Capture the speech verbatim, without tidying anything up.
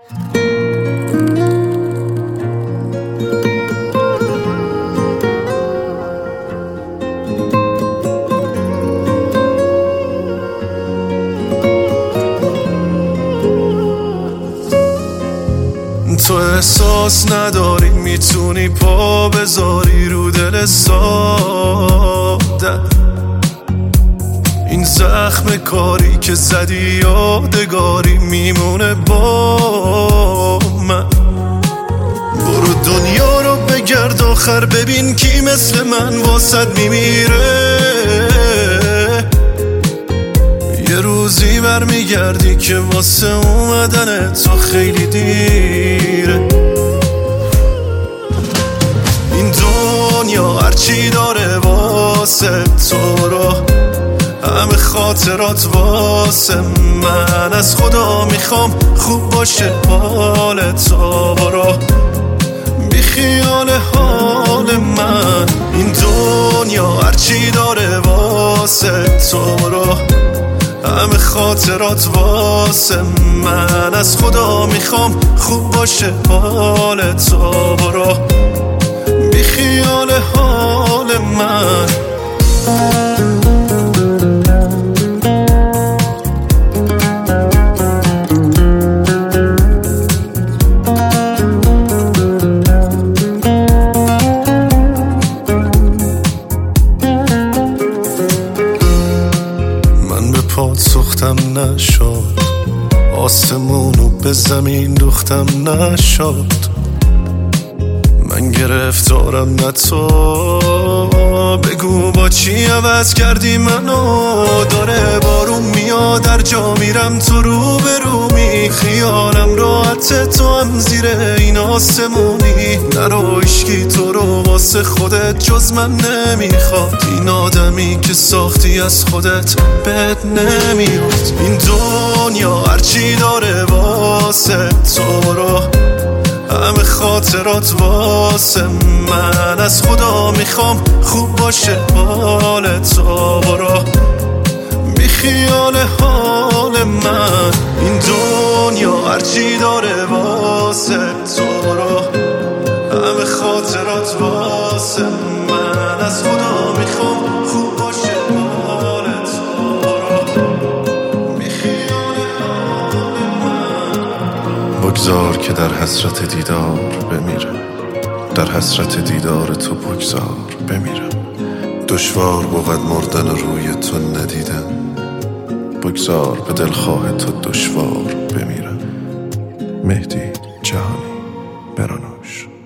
تو احساس نداری میتونی پا بذاری رو دل ساده، این زخم کاری که زدی یادگاری میمونه با من. برو دنیا رو بگرد آخر ببین کی مثل من واسد میمیره، یه روزی برمیگردی که واسه اومدن تو خیلی دیره. این دنیا هرچی داره واسه تو رو، همه خاطرات واسه من، از خدا میخوام خوب باشه حال تو. برو بی خیال حال من، این دنیا هرچی داره واسه تو رو، همه خاطرات واسه من، از خدا میخوام خوب باشه حال تو. برو بی خیال حال من. پات سختم نشد، آسمونو به زمین دوختم نشد، من گرفتارم نه تو. بگو با چی عوض کردی منو، داره بارون میاد در جا میرم تو رو به رو می، خیالم راحت تو هم زیر این آسمونی، نرو عشقی تو رو واسه خودت جز من نمیخواد، این آدمی که ساختی از خودت بد نمیاد. این دنیا هرچی داره واسه تو رو، همه خاطرات واسه من، از خدا میخوام خوب باشه حال تو. برو بی خیال حال من، این دنیا هرچی داره واسه تو رو، همه خاطرات واسه من، از خدا میخوام خوب باشه حال تو. برو بی خیال حال من. بگذار که در حسرت دیدار بمیرم، در حسرت دیدار تو بگذار بمیرم، دشوار بود مردن روی تو ندیدم، بگذار به دلخواه تو دشوار بمیرم. مهدی جهانی، برانوش.